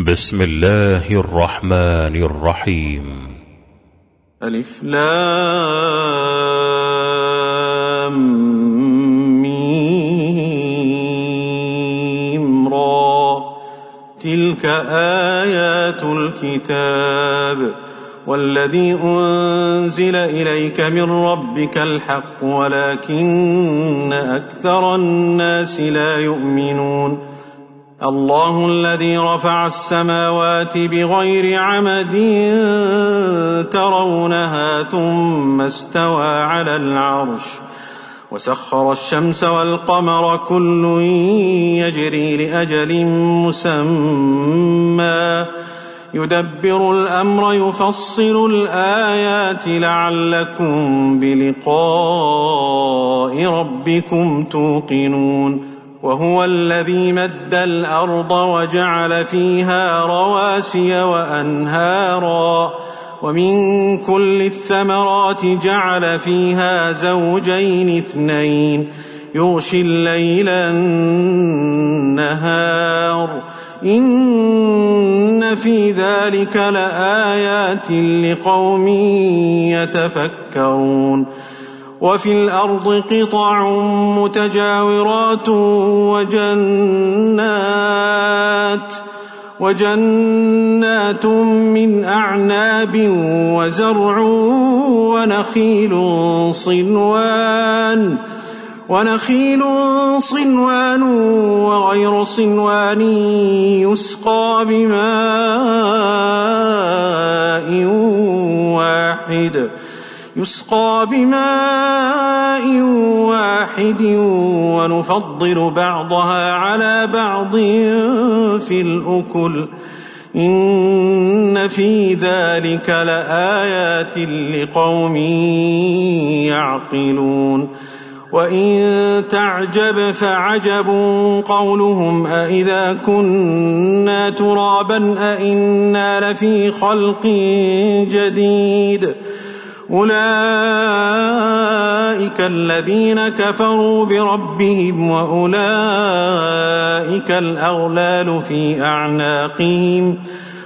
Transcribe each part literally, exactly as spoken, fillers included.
بسم الله الرحمن الرحيم. ألف لام ميم را تلك آيات الكتاب والذي أنزل إليك من ربك الحق ولكن أكثر الناس لا يؤمنون. الله الذي رفع السماوات بغير عمد ترونها ثم استوى على العرش وسخر الشمس والقمر كل يجري لأجل مسمى يدبر الأمر يفصل الآيات لعلكم بلقاء ربكم توقنون. وهو الذي مد الأرض وجعل فيها رواسي وأنهارا ومن كل الثمرات جعل فيها زوجين اثنين يغشي الليل النهار إن في ذلك لآيات لقوم يتفكرون. وفي الأرض قطع متجاورات وجنات وجنات من أعناب وزرع ونخيل صنوان ونخيل صنوان وغير صنوان يسقى بماء واحد يسقى بماء واحد ونفضل بعضها على بعض في الأكل إن في ذلك لآيات لقوم يعقلون. وإن تعجب فعجب قولهم أإذا كنا ترابا أإنا لفي خلق جديد أولئك الذين كفروا بربهم وأولئك الأغلال في أعناقهم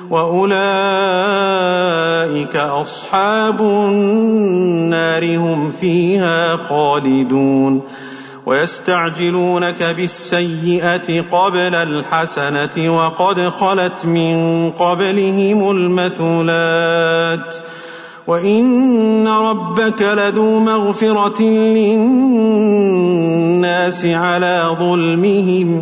وأولئك أصحاب النار هم فيها خالدون. ويستعجلونك بالسيئة قبل الحسنة وقد خلت من قبلهم المثلات وإن ربك لذو مغفرة للناس على ظلمهم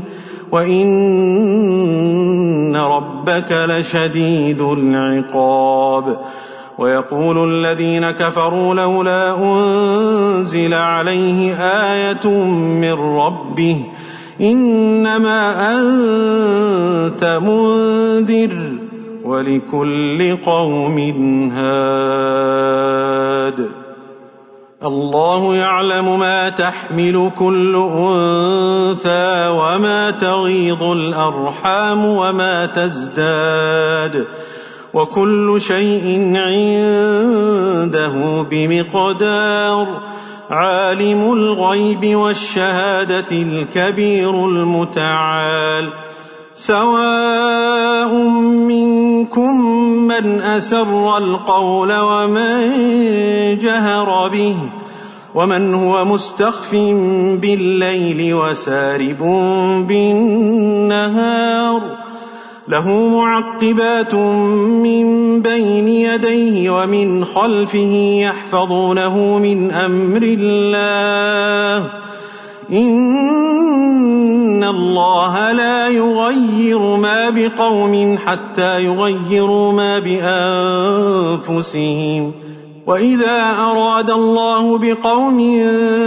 وإن ربك لشديد العقاب. ويقول الذين كفروا لولا أنزل عليه آية من ربه إنما أنت منذر ولكل قوم هاد. الله يعلم ما تحمل كل أنثى وما تغيض الأرحام وما تزداد وكل شيء عنده بمقدار. عالم الغيب والشهادة الكبير المتعال. سواء منكم من أسر القول ومن جهر به ومن هو مستخف بالليل وسارب بالنهار له معقبات من بين يديه ومن خلفه يحفظونه من أمر الله إن الله لا يغير ما بقوم حتى يغيروا ما بأنفسهم وإذا أراد الله بقوم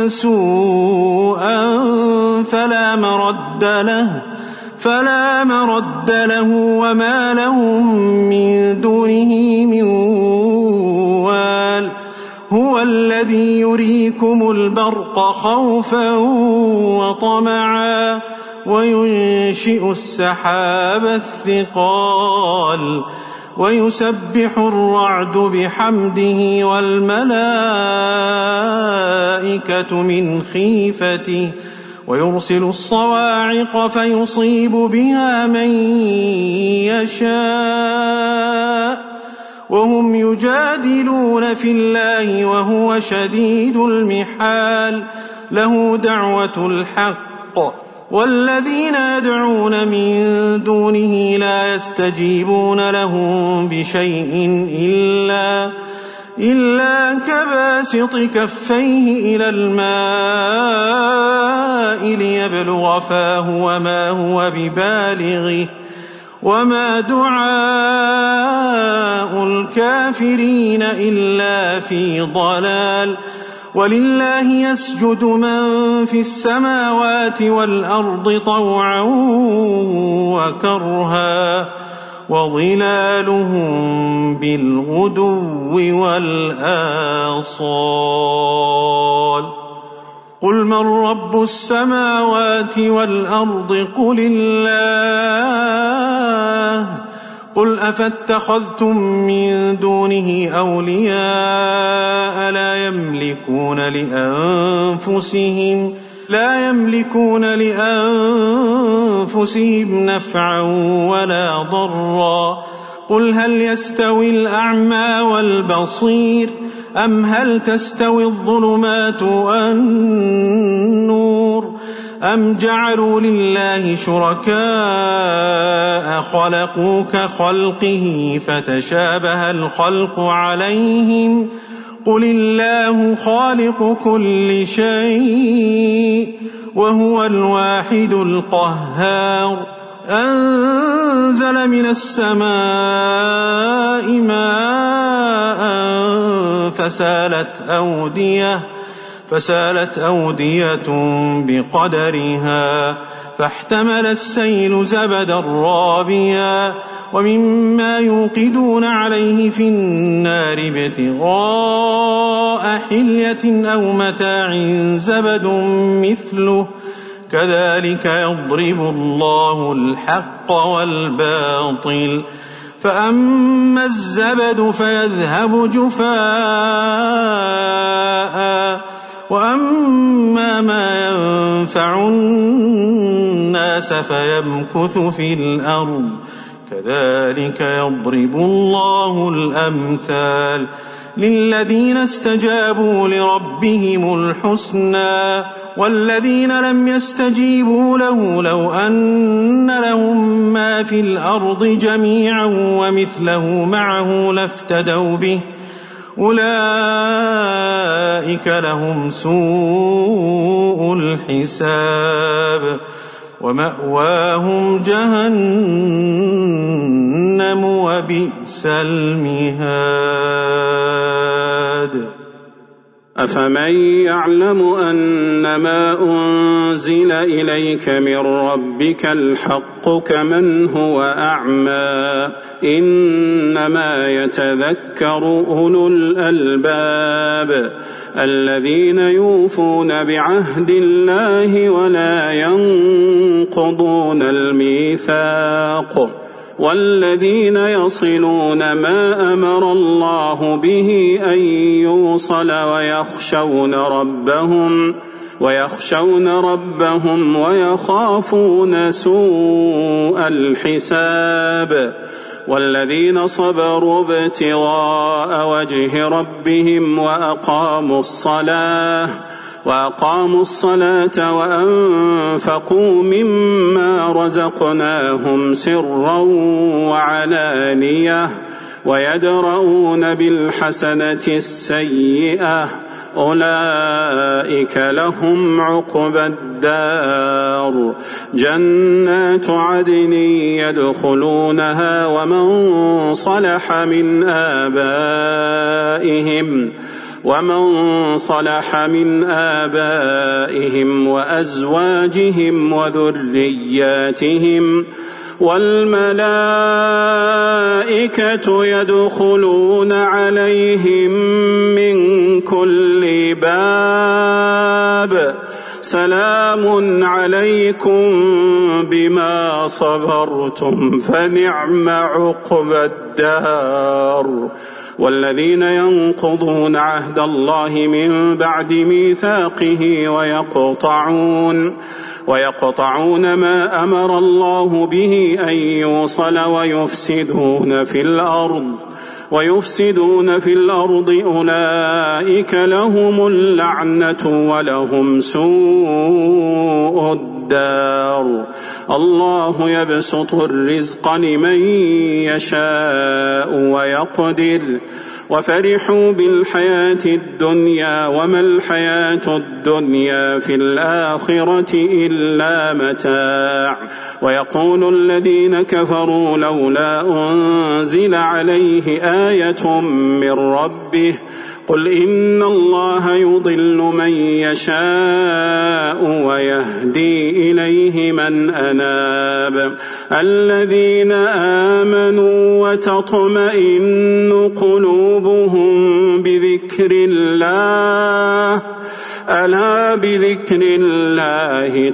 سوءا فلا مرد له فلا مرد له وما لهم من دونه من وال. هو الذي يريكم البرق خوفا وطمعا وينشئ السحاب الثقال ويسبح الرعد بحمده والملائكة من خيفته ويرسل الصواعق فيصيب بها من يشاء وهم يجادلون في الله وهو شديد المحال له دعوة الحق والذين يدعون من دونه لا يستجيبون لهم بشيء إلا إلا كباسط كفيه إلى الماء ليبلغ فاه وما هو ببالغه وما دعاء الكافرين إلا في ضلال ولله يسجد من في السماوات والأرض طوعا وكرها وظلالهم بالغدو والآصال قل من رب السماوات والأرض قل الله قل أفاتخذتم من دونه أولياء لا يملكون لأنفسهم لا يملكون لأنفسهم نفعا ولا ضرا قل هل يستوي الأعمى والبصير أم هل تستوي الظلمات والنور أم جعلوا لله شركاء خلقوا كخلقه فتشابه الخلق عليهم قل الله خالق كل شيء وهو الواحد القهار أنزل من السماء ماء فسالت أودية فسالت أودية بقدرها فاحتمل السيل زبدا رابيا ومما يوقدون عليه في النار ابتغاء حلية أو متاع زبد مثله كذلك يضرب الله الحق والباطل فأما الزبد فيذهب جفاء وأما ما ينفع الناس فيمكث في الأرض كذلك يضرب الله الأمثال للذين استجابوا لربهم الحسنى والذين لم يستجيبوا له لو أن لهم ما في الأرض جميعا ومثله معه لافتدوا به أولئك لهم سوء الحساب ومأواهم جهنم وبئس المهاد أفمن يعلم أنما أنزل إليك من ربك الحق كمن هو أعمى إنما يتذكر أولو الألباب الذين يوفون بعهد الله ولا ينقضون الميثاق والذين يصلون ما أمر الله به أن يوصل ويخشون ربهم ويخشون ربهم ويخافون سوء الحساب والذين صبروا ابتغاء وجه ربهم وأقاموا الصلاة وأقاموا الصلاة وأنفقوا مما رزقناهم سرا وعلانية ويدرؤون بالحسنة السيئة أولئك لهم عقبى الدار جنات عدن يدخلونها ومن صلح من آبائهم ومن صلح من آبائهم وأزواجهم وذرياتهم والملائكة يدخلون عليهم من كل باب سلام عليكم بما صبرتم فنعم عقبى الدار. والذين ينقضون عهد الله من بعد ميثاقه ويقطعون ويقطعون ما أمر الله به أن يوصل ويفسدون في الأرض ويفسدون في الأرض أولئك لهم اللعنة ولهم سوء الدار. الله يبسط الرزق لمن يشاء ويقدر وفرحوا بالحياة الدنيا وما الحياة الدنيا في الآخرة إلا متاع. ويقول الذين كفروا لولا أنزل عليه آية من ربه قل إن الله يضل من يشاء ويهدي إليه من أناب. الذين آمنوا وتطمئن قلوبهم بذكر الله ألا بذكر الله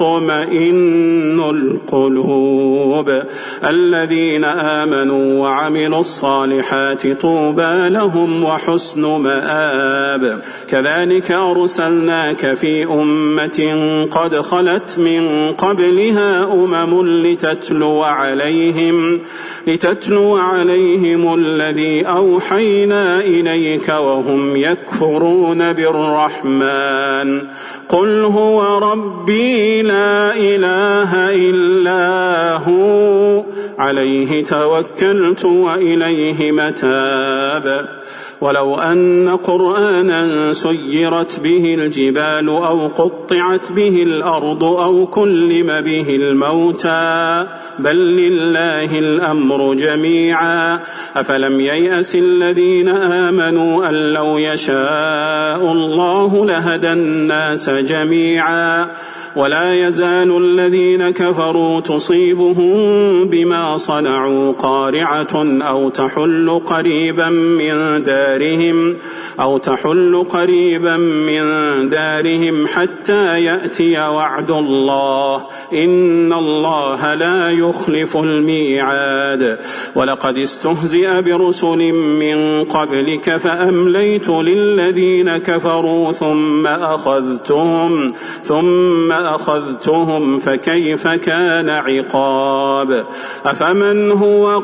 تطمئن القلوب. الذين آمنوا وعملوا الصالحات طوبى لهم وحسن مآب. كذلك أرسلناك في أمة قد خلت من قبلها أمم لتتلو عليهم لتتلو عليهم الذي أوحينا إليك وهم يكفرون بالرحمن قل هو ربي لا إله إلا هو عليه توكلت وإليه متاب. ولو أن قرآنا سيرت به الجبال أو قطعت به الأرض أو كلم به الموتى بل لله الأمر جميعا أفلم ييأس الذين آمنوا أن لو يشاء الله لهدى الناس جميعا. ولا يزال الذين كفروا تصيبهم بما صنعوا قارعة أو تحل قريبا من دارهم أو تحل قريبا من دارهم حتى يأتي وعد الله إن الله لا يخلف الميعاد. ولقد استهزئ برسل من قبلك فأمليت للذين كفروا ثم أخذتهم ثم أخذتهم فكيف كان عقاب. أفمن هو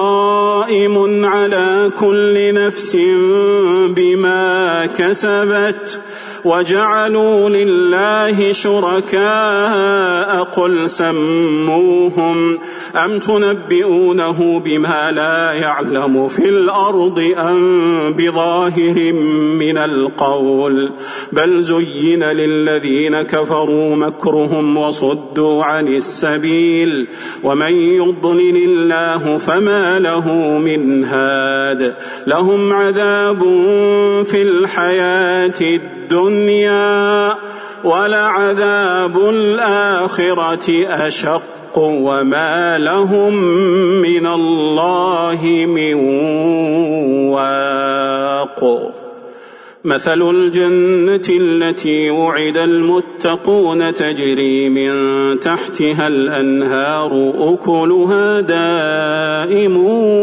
قائم على كل نفس بما كسبت وجعلوا لله شركاء قل سموهم أم تنبئونه بما لا يعلم في الأرض أم بظاهر من القول بل زين للذين كفروا مكرهم وصدوا عن السبيل ومن يضلل الله فما له من هاد. لهم عذاب في الحياة الدنيا ولعذاب الآخرة أشق وما لهم من الله من واق. مثل الجنة التي وعد المتقون تجري من تحتها الأنهار أكلها دائم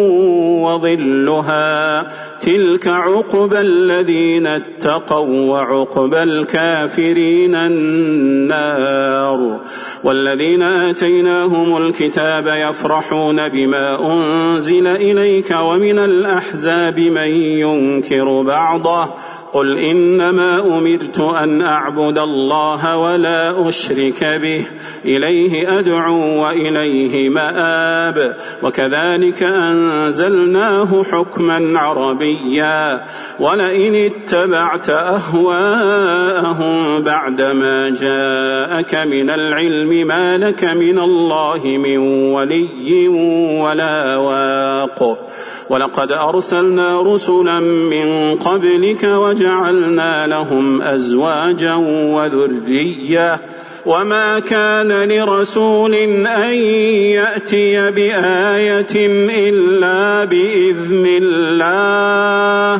وظلها تلك عقبى الذين اتقوا وعقبى الكافرين النار. والذين آتيناهم الكتاب يفرحون بما أنزل إليك ومن الأحزاب من ينكر بعضه قل إنما أمرت أن أعبد الله ولا أشرك به إليه أدعو وإليه مآب. وكذلك أنزلناه حكما عربيا ولئن اتبعت أهواءهم بعدما جاءك من العلم ما لك من الله من ولي ولا واق. ولقد أرسلنا رسلا من قبلك وجعلنا لهم أزواجا وذرية وما كان لرسول أن يأتي بآية إلا بإذن الله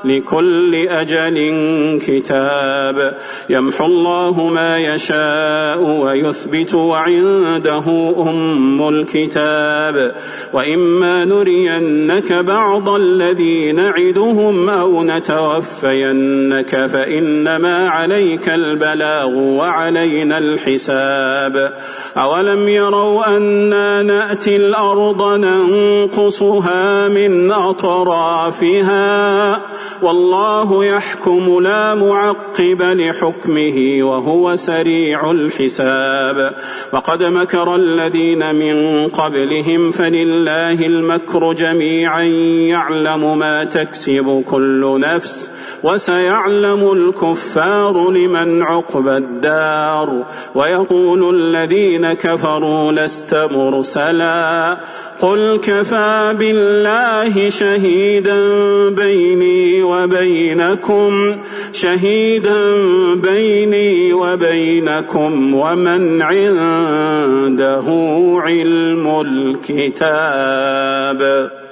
لكل أجل كتاب يمحو الله ما يشاء ويثبت وعنده أم الكتاب وإما نرينك بعض الذي نعدهم أو نتوفينك فإنما عليك البلاغ وعلينا الحساب أولم يروا أنا نأتي الأرض ننقصها من أطرافها والله يحكم لا معقب لحكمه وهو سريع الحساب وقد مكر الذين من قبلهم فلله المكر جميعا يعلم ما تكسب كل نفس وسيعلم الكفار لمن عقبى الدار ويقول الذين كفروا لست مرسلا قل كفى بالله شهيدا بيني وبينكم شهيدا بيني وبينكم ومن عنده علم الكتاب.